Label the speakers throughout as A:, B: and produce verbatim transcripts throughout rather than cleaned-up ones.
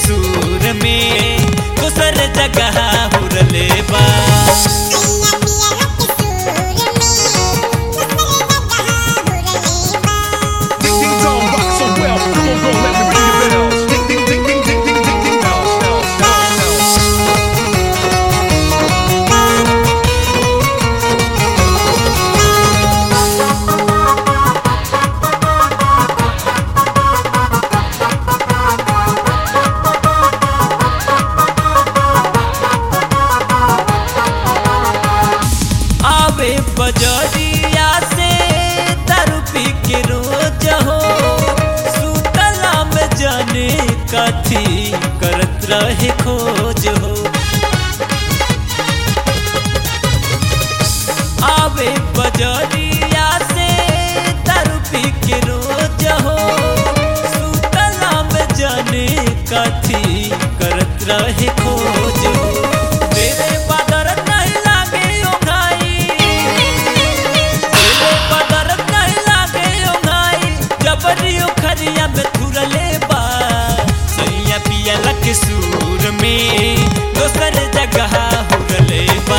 A: सुर में दोसर जगह हुरले बा। बजरिया से दारू पी के रोज हो सुतला में जाने कथी करत रहे खोज हो। आवे बजरिया से दारू पी के रोज हो सुतला में जाने कथी करत रहे खोज हो। खरिया में थुरले बा सैया पियला के सुर में दोसर जगह हुरले बा।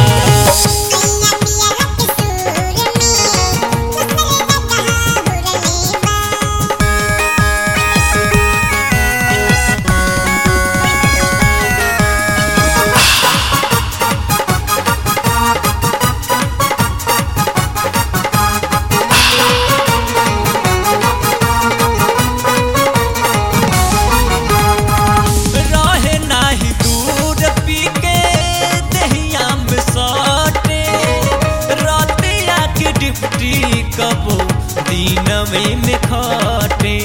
A: कबो दिन में में खटे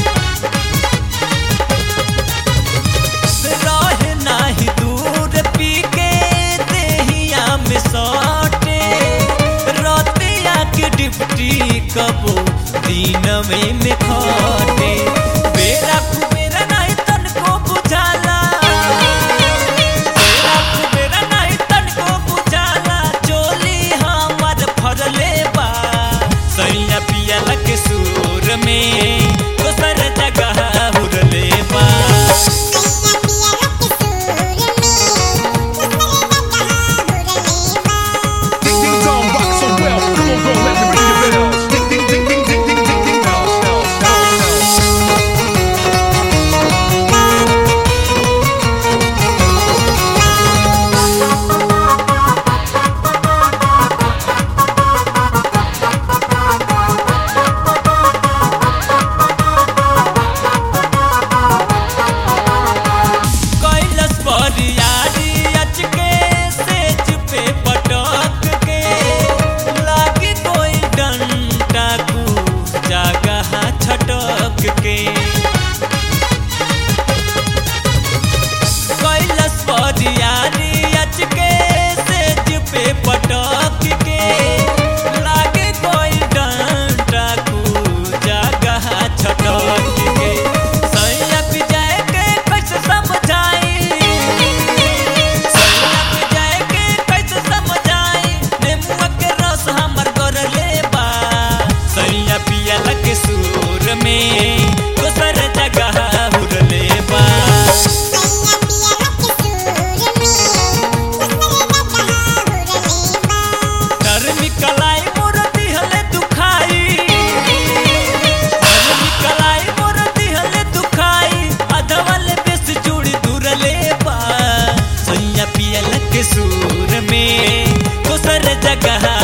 A: रहे नाही दूर पी के देहिया में सटे रतिया के डिप्टी कबो दिन में में खटे बेरा कुबेरा नहीं तन को बुझाला बेरा कुबेरा नहीं तन को बुझाला चोली हमार फरले बा सैया पियला के सुर में दोसर जगह हुरले बा। कैलस परियारी अच के सेज पे पटक के लागे कोई डंडा को जगह छटक के सैया पिजाए के कैसे समझाई सैया पिजाए के कैसे समझाई नेमुआ के रस हमर गरले बा सैया पियला के सुर में दोसर जगह हुरले बा। सुर में दोसर जगह